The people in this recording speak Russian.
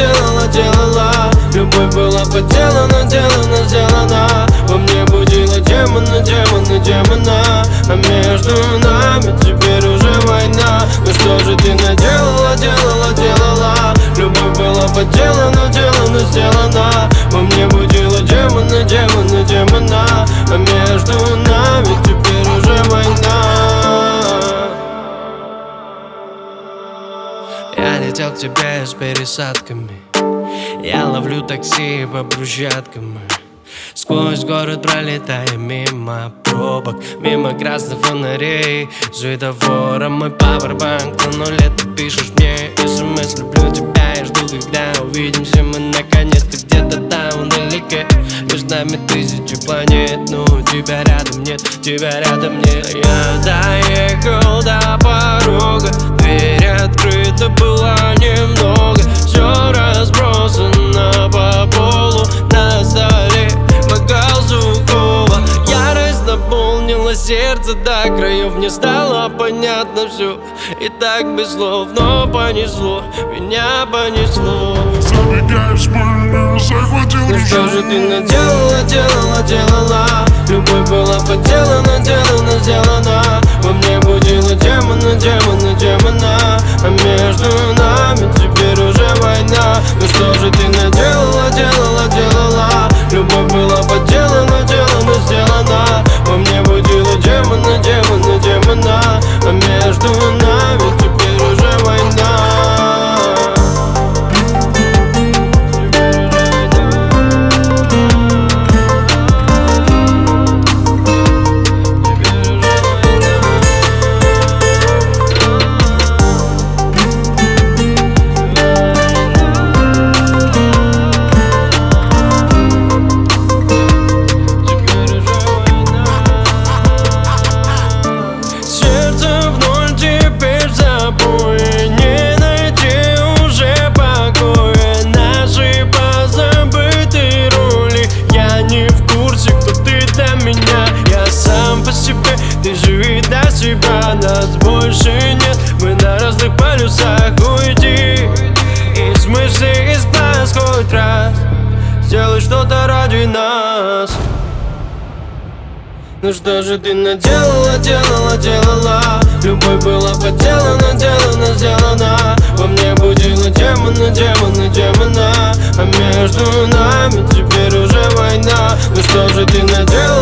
делала. Любовь была подделана, сделана. Во мне будила демона. А между нами теперь уже война. Ну что же ты наделала, делала. Любовь была подделана, сделана. Во мне будила демона. А между нами теперь уже война. Я летел к тебе с пересадками. Я ловлю такси по брусчаткам. Сквозь город пролетая мимо пробок, мимо красных фонарей, светофора. Мой пауэрбанк на нуле, ты пишешь мне смс. Люблю тебя и жду, когда увидимся мы наконец-то где-то там вдалеке. Между нами тысячи планет, но тебя рядом нет, Я доехал до порога, дверь открыта была немного. Все разбросано по полу, на столе бокал сухого. Ярость наполнила сердце до краев. Мне стало понятно все, и так без слов. Но понесло, меня понесло. Забегаешь в спальню, захватил Ну что же ты наделала, делала. Любовь была подделана, сделана. Во мне будила демона. А между нами теперь уже война. Ну что же ты наделала, делала. Любовь была подделана, сделана. Во мне будила демона. А между нами теперь уже война. Ты живи до себя, нас больше нет. Мы на разных полюсах, уйди из мыслей, из глаз хоть раз. Сделай что-то ради нас. Ну что же ты наделала, делала. Любовь была подделана, сделана. Во мне будила демона. А между нами теперь уже война. Ну что же ты наделала,